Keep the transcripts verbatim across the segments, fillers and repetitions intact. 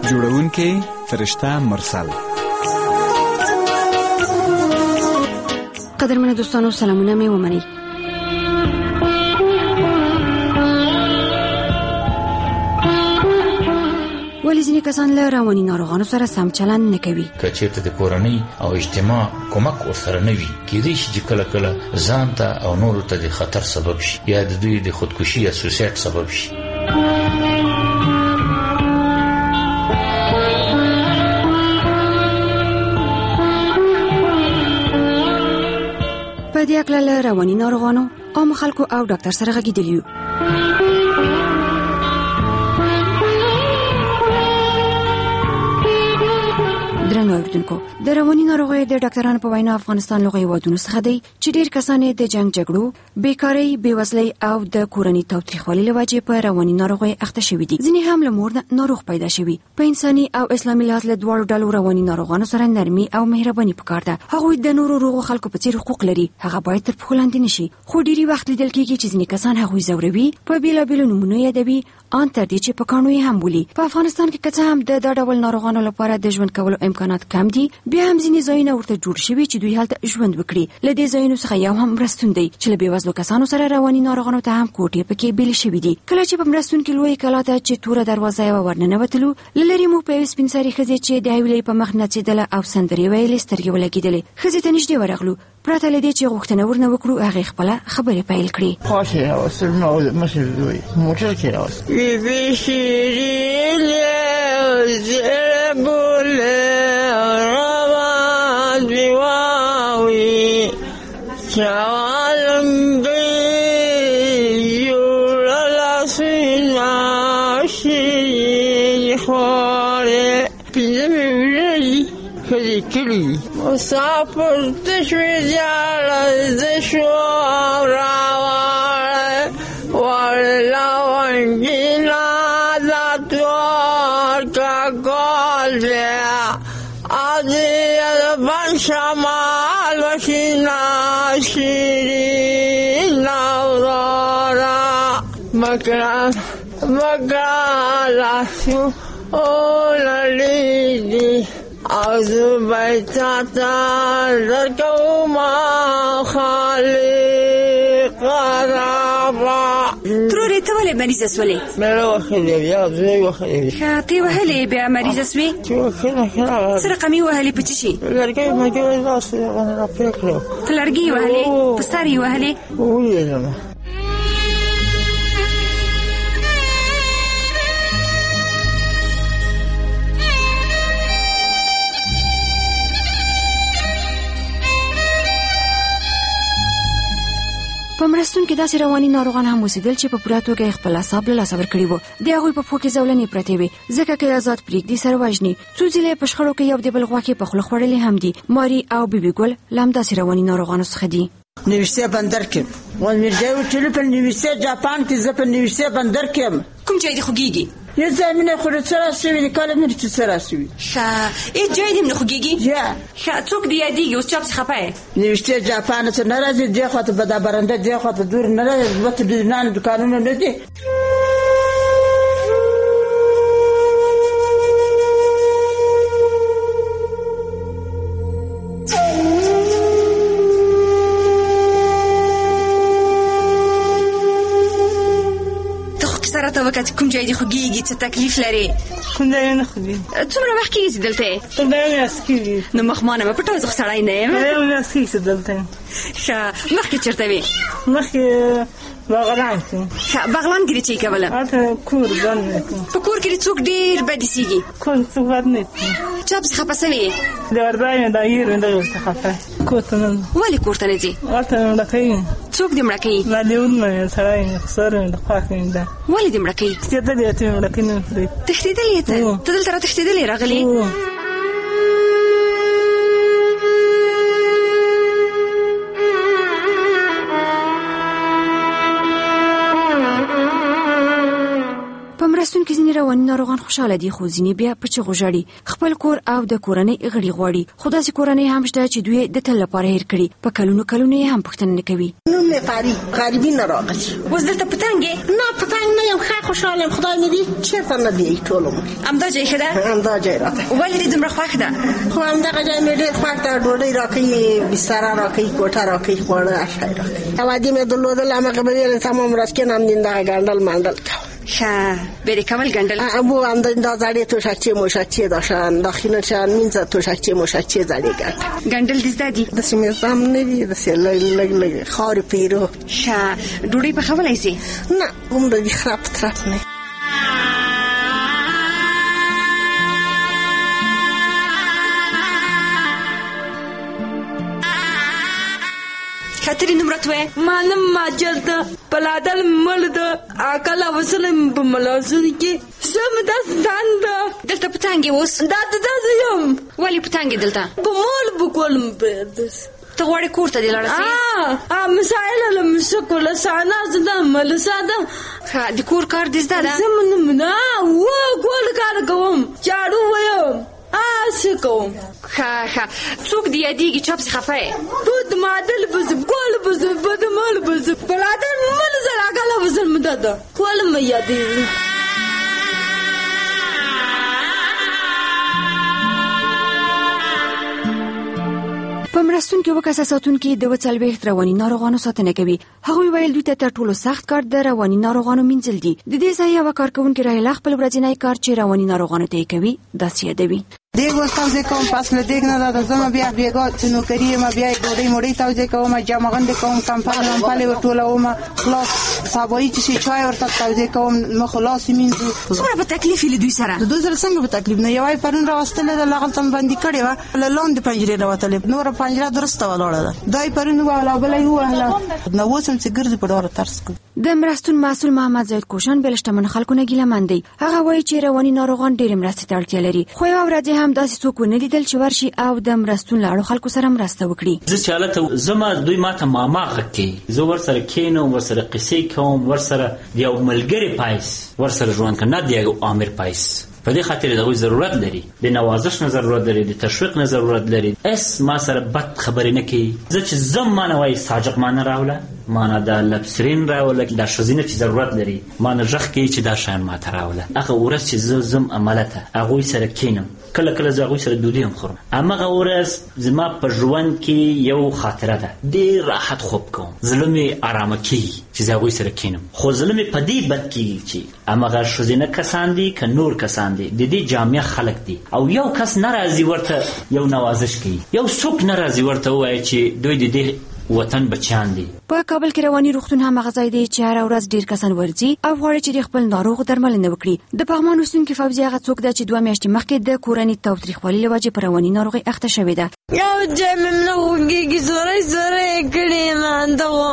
جوړونکي فرشته مرسل. قدرمن دوستانو سلامونه مې ومنئ. ولی ځینې کسان له رواني ناروغانو سره سم چلند نه کوي. که چېرته د کورنۍ او اجتماع کومک ورسره نه وي، کېدای شي چې کله کله ځان ته او نورو ته د خطر سبب شي یا د دوی د خودکشي یا سوسایډ سبب شي. په دې اړه له رواني ناروغانو عام خلکو او ډاکټر سره غږیدلی یو. درنو اوریدونکو، د رواني ناروغیو د ډاکټرانو په وینا افغانستان له هیوادونو څخه دی چې ډېر کسان د جنگ جګړو، بیکارۍ، بېوزلۍ او د کورني تاوتریخوالي له وجې په رواني ناروغیو اخته شوي دي. ځینې هم له مور ناروغ پیدا شوي. په انساني او اسلامي لحاظ له دواړو ډلو رواني ناروغانو سره نرمي او مهرباني پکار ده. هغوی د نورو روغو خلکو په څیر حقوق لري، هغه باید تر پښو لاندې نشي. خو ډېری وخت لیدل کېږي چې ځینې کسان هغوی ځوروي، په بېلابېلو نومونو یادوي، ان تر دې چې په کاڼو یې هم بولي. په افغانستان کې که څه هم د دا ډول ناروغانو لپاره د ژوند کولو امکانات کم دي، بیا هم ځینې ځایونه ورته جوړ شوي چې دوی هلته ژوند وکړي. له دې ځایونو څخه یو هم مرستون دی چې له بېوزلو کسانو سره رواني ناروغانو ته هم کوټې پکې بېلې شوي دي. کله چې په مرستون کې لویې کلا ته چې توره دروازه یې ورننوتلو، له لرې موږ په یوې سپین سرې ښځې چې د حویلۍ په مخ نڅېدله او سندرې ویلې سترګې ولګېدلې. ښځې ته نږدې ورغلو، پرته له دې چې غوښتنه ورنه وکړو، هغې خپله خبرې پیل کړې. خوښې راوستل نو مشر زوی موټر کې راوست بېبي شیرینې زړه بولې روان دې واوي چالم دې جوړه لاسونه شیرینې خوړې پنځه مې ورځې ښځې کلي مسافر ته شوې زیاړه زه شوم راوړی ورله ونجینا دا تور کاکل دی او دې د بن شمال وشینا شیرینه وراره مکران مکران لاسو اوللیدي او زبیتا تا درکوما خالق رابا. ترورې ته ولې مریضه سولې؟ مېړه وښلې بیا زوی وښلې. ښه، ته یې وهلې بیا مریضه سوې؟ چې وښله ښه څه رقم یې وهلې؟ په څه شي؟ لرګی مګی داسې راپرې کړو. په لرګي یې وهلې؟ په سر یې وهلې؟ ولیدمه. په مرستون کې داسې رواني ناروغان هم اوسېدل چې په پوره توګه خپل اعصاب له لاسه ورکړي وو. د هغوی په پښو کې زولنې پرتې وې، ځکه که آزاد پرېږدي سر وژني. څو ځله په شخړو کې یو د بل غوښې په خوله خوړلې هم دي. ماري او بیبي ګل له همداسې رواني ناروغانو څخه دي. نوشته بندر کې ولمرجای وټلو په نوشته جاپان کې زه په نوشته بندر کې کوم ځای دې خوږیږي؟ یو ځای مې نه خوري سره سوي د کاله مې چې سره سوي. ښه، ای ځای دې نه خوږیږي؟ یا ښه، څوک دې یادېږي اوس چا پسې خفه یې؟ نوشته جاپان ته نه راځي، دې خواته به دا برنده دې خواته دور نه راځي، دوه دنان دکانونه نه دي. ته وکړه چې کوم ځای دې خوږیږي، څه تکلیف لرې؟ کوم ځای نه خوږیږي. څومره وخت کېږي چې دلته یې؟ خدای مې اس کېږي. نو مخمانه به پټه زه سړی نه یم. خدای مې اس کېږي چې دلته یم. ښه، مخکې چېرته وې؟ مخکې بغلان کې. ښه، بغلان کې دې چې یې کوله؟ هلته کور ځان مې کوم. په کور کې دې څوک ډېر بد ایسېږي؟ کور څوک بد نه ایسېږي. چا پسې خفه سوې یې؟ د اردای مې دا یېر مې دغه څه خفه کور ته نه ځم. ولې کور ته نه ځې؟ هلته مې مړه کوي. څوک دې مړه کوي؟ دا لیونونه مې سړی مې خسر مې د خواښ مې ده. ولې دې مړه کوي؟ تښتېدلې ته مې مړه کوي نه پرېږدي. تښتېدلې ته؟ ته دلته را تښتېدلې راغلې؟ مرستون کې کې ځینې رواني ناروغان خوشاله دي خو ځینې بیا په چغو ژاړي خپل کور او د کورنۍ غړي غواړي خو داسې کورنۍ هم شته چې دوی د تل لپاره هېر کړي په کلونو کلونو یې هم پوښتنه نه کوي. نوم مې پاري غریبي نه راغلی اوس دلته پتنګ نه پتنګ نه یم ښه خوشحاله یم خدای مې دې چېرته نه دی ټول عمر همدا ځای ښه ده همدا ځای راته ولې دې دومره خوښ ده خو همدغه ځای مې ډېر خوښ ده ډوډۍ راکوي بستره راکوي کوټه راکوي خواړه هر شی راکوي اوادي مې درلودل همغه به ویل تمام ورځ کېنم دین دغه ګنډل منډل کوم ښه بری کامل گندل ابو اندازه زړې توشکچې موشکچې داشتن داخل شان مینځه توشکچې موشکچې زړې ګند گندل دې زدي د سیمه سم نه وی د سیل لګ لګ خار پیرو ښه ډوډۍ په خولای سي نه هم د خراب ترپ نه خاطري نمرتوي مانم ماجل ده بلادل مل ده اکل وسلم بملازون کې سم داس داند دلته پتانګي اوس دا د دازم ولی پتانګي دلته بمول بکولم بردس ته غواړې کور ته دی لاړه سي اه مسائل له مشکل سانا زده مل ساده ها د کور کار دې زده زمون نه و کول کار کوم چاړو ویم آسه کوم ها ها څوک دی یادېږي چاپ څخه خفه بود معدل بز کول بز بد مال بز بلادر مل زرا غلا بز مدد کول مې یادېږي په مرستون کې وکاسه ساتون کې د وڅلويخت رواني ناروغانو ساتنه کوي هغه ویل دوی ته تر ټولو سخت کار د رواني ناروغانو منځل دي د دې ځای یو کارکونکو راهله خپل ورځنی کار چې رواني ناروغانو ته کوي داسې یادوي دیګ وستاوځه کوم پاس له دیګ نه دا زما بیا بیګا چې نو کری ما بیا ډوډۍ مړی تاوځه کوم جامه غند کوم کمپاله کمپاله ورټوله وم خلاص سبای چې چای ورته تاوځه کوم نو خلاص مینځو څومره په تکلیف لیدوي سره د دوی سره څنګه په تکلیف نه یوای پرون راوستل د لغل تم باندې کړي وا لاندې پنجره راوتل نور پنجره درسته ولاړه ده دای پرون ولا بلای هو هلا نو وسم چې ګرځي په ډور ترس کو د مرستون مسؤل محمد زید کوشان بلشتمن خلکو نه ګیله مندي هغه وایي چې رواني ناروغان ډېر مرسته ته اړتیا لري خو یو ورځ هم داسې څوک نه لیدل چې ورشي او د مرستون لاړو خلکو سره مرسته وکړي زه چالته زما دوی ماته ماما غکې زه ور سره کینو ور سره قصې کوم ور سره یو ملګری پایس ور سره ژوند کنه دی امیر پایس په دې خاطر دغه ضرورت لري د نوازش نه ضرورت لري د تشویق نه ضرورت لري اس ما سره بد خبرې نه کوي زه چې زمانه وای ساجق مانه راوله مانه د لبسرین راوله د شوزینه چې ضرورت لري مانه ژغ کوي چې دا شان ما ته راوله هغه ورځ چې زه زم عملته هغه سره کینم کله کله زه هغه سره ډوډۍ هم خورم هغه ورځ زما په ژوند کې یو خاطره ده ډېر راحت خوب کوم زړه مې آرامه کیږي چې زه هغه سره کینم خو زړه مې په دې بد کیږي چې هغه شوزینه کسان دي که نور کسان دي د دې جامع خلک دي او یو کس ناراضي ورته یو نوازش کوي یو څوک ناراضي ورته وایي چې دوی د دې وطن بچیان دي په کابل کې رواني روغتون هم غځای دی چې هر ورځ ډیر کسان ورځي او غواړي چې خپل ناروغ درملنه وکړي د پغمان اوسونکو فوزي هغه څوک ده چې دوه میاشتې مخکې د کورنۍ تاوتریخوالي لوجه پر رواني ناروغي اخته شوې ده یو جام منو وګي زوري زوري کړي ما دغه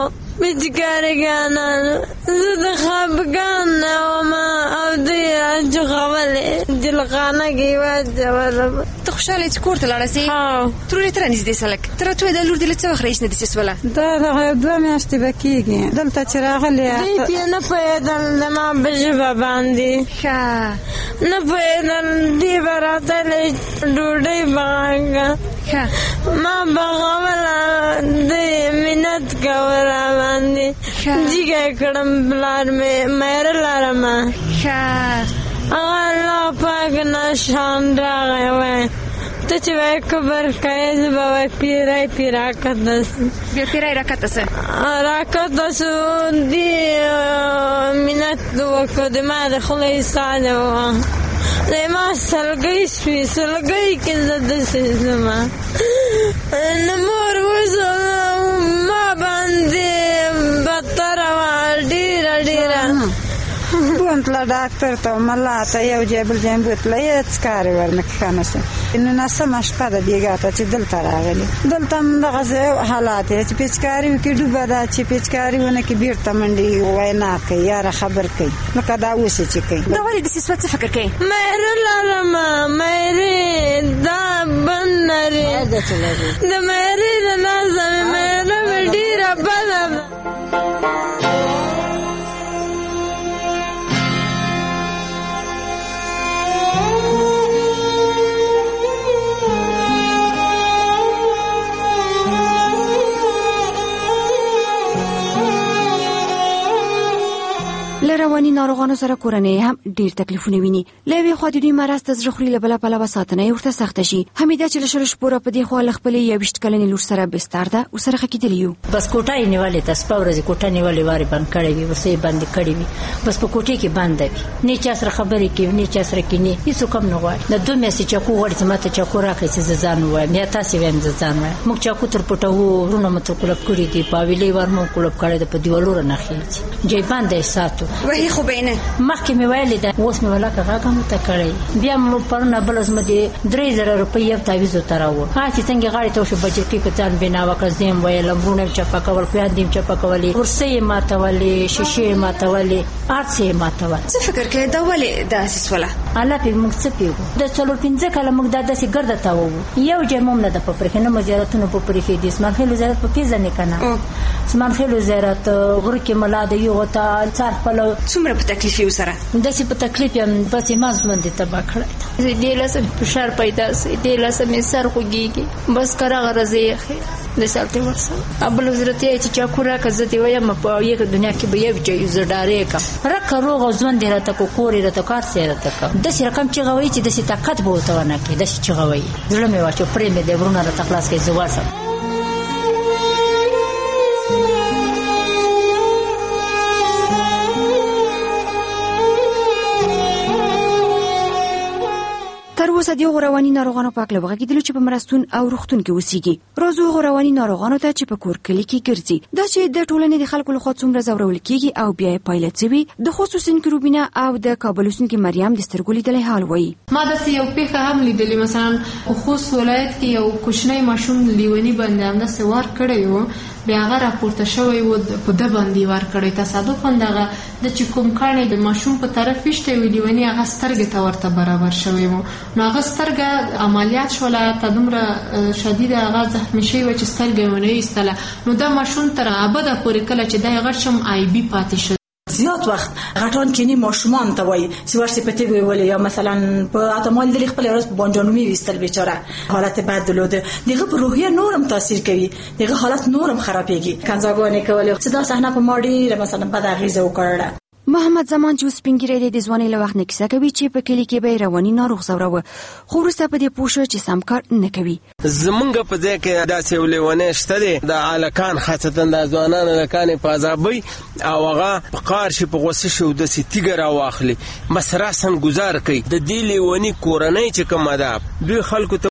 بچکارګانا زه د خپګان او ما او دې راځو غوالې دلخانه کې واځول ته خوشاله چې کور ته لاړه سي ها ترې تر نږدې سلک تر ته د لور د لڅ وخت رئیس نه دي سوله دا دغه دوه میاشتې بکیږي دلته چې راغلی دې نه پېدل ما بجبه باندې ښه نه پېدل دې براته ډوډۍ باندې ښه ما بغاوله دې منت کوله باندې جګه کړم بلار مې مېر لارم ښه الله پاک نشان راغی وای ته چې وای کبر کای زبا پیرای پیرا کدس بیا پیرای راکته سه راکته سو دی منت دوه کدمه د خلې ساده و لما سلګي سپي سلګي کې زده سما نمور وزو ما باندې بتر وا ډیر ډیر بونتلا ډاکټر ته مله ته یو جبل جام بوتله یې څکاري ورنک خانه سه نو ناسه مشپه د بیګاته چې دلته راغلی دلته دغه حالات چې پیچکاری کې ډوبه ده چې پیچکاری ونه کې بیرته منډي وینا کوي یا خبر کوي نو کدا اوسې چې کوي دا ولې د سیسوت څه فکر کوي مېر لارما مېری دا بنري د مېری د لازم مېر ډیره بده ناروغانو سره کورنۍ هم ډیر تکلیفونه ویني. لوي خو د دوی مرز ته زړه خوري لبل په لبا ساتنه ورته سخت شي. حمیده چې لشل شپوره په دې خو لخپلې یوشت کلنې لور سره بستر ده او سره خکېدلی یو. بس کوټه یې نیولې تاسو په ورځ کوټه نیولې واري بند کړې وي ورسې بند کړې وي بس په کوټه کې بند وي نه چا سره خبرې کوي نه چا سره کې نه هیڅ کوم نه غواړي. د دوه میاشتې چې کو غواړي ماته چې کو راکړي چې ځان وایم یا تاسو ویم ځان وایم موږ چې کو تر پټو ورونه مت کولب کړی دی پاویلې ورمو کولب کړی د په دیوالو نه خېږي جې باندې ساتو وای خو بینه مخکې مې ویلې دا اوس مې ولا کاغه مو ته کړی بیا مو پرونه بل از مې درې زره روپۍ یو تعویذ تراوه ها چې څنګه غاړي ته شو بچی کې پتان بنا وکړم ویل امرونه چپا کول خو دیم چپا کولې ورسې ماته ولې شیشه ماته ولې ارڅه ماته ولې څه فکر کې دا ولې داسې ولا الله په موږ څه پیو د څلور پنځه کاله موږ د داسې ګرځه تاو یو جمعوم نه د پپرخه نه مزیارتونو په پرخه دي اسمان خېلو زیارت په پیزه نه کنه اسمان خېلو زیارت غره کې ملاده یو وتا څار په څومره په تکلیف یو سره داسې په تکلیف یم پسې ماز باندې تبا کړی دی لاسه فشار پیدا سي دی لاسه مې سر خوږيږي بس کرا غرضه د سالته ورسره ابل حضرت یې چې چا کورا کزته وایم په یو دنیا کې به یو چې زړارې کا رکه روغ ځوند راته کو کورې راته کار سره راته د سر کم چې غوي چې د سي طاقت به وته نه کې د چې غوي زړه مې واچو پرې مې د ورونه راته خلاص کې زواسه. تر اوسه د غورواني ناروغانو په اړه وغږیدل چې په مرستون او روغتون کې اوسېږي. روزو غورواني ناروغانو ته چې په کور کلی کې ګرځي دا چې د ټولنې د خلکو له خوا څومره زورول کیږي او بیا یې پایله څه وي د خصوصین کې روبینا او د کابل اوسونکي مریم د سترګو لیدلې حال وایي. ما د یو پیښه هم لیدلې مثلا خوست ولایت کې یو کوچنی ماشوم لیونی باندې هم د سوار کړی و بیا هغه راپورته شوی و په د باندې ور کړی تصادفاً دغه د چې کوم کاڼي د ماشوم په طرف فشته وی لیونی هغه سترګې ته ورته برابر شوی و نو هغه سترګه عملیات شوله ته دومره شدید هغه زخمی شوی و چې سترګه ونه ایستله نو دا ماشوم تر ابده پورې کله چې دا غشم آی بي پاتې شو. زیات وخت غټان کینی ماشومان ته وای چې ورسې پته ویول یا مثلا په اتمال د خپل ورځ په بانجانومي وستل بیچاره حالت بد دلوده دغه په روحیه نورم تاثیر کوي دغه حالت نورم خرابېږي کنځاګانې کول چې دا صحنه په ماډي مثلا بد اغیزه وکړه. محمد زمان چې سپینګری د ځواني له وخت نه کیسه کوي چې په کلی کې به رواني ناروغ زوروه خو وروسته په دې پوښه چې سم کار نه کوي. زمونږ په ځای کې داسې ولونه شته دي د الکان خاصتا د ځوانانو لکان په عذابي او هغه په قار شي په غوسه شو د سیتیګر واخلي مسراسن گزار کوي د دې لیونی کورنۍ چې کومه ده دوی خلکو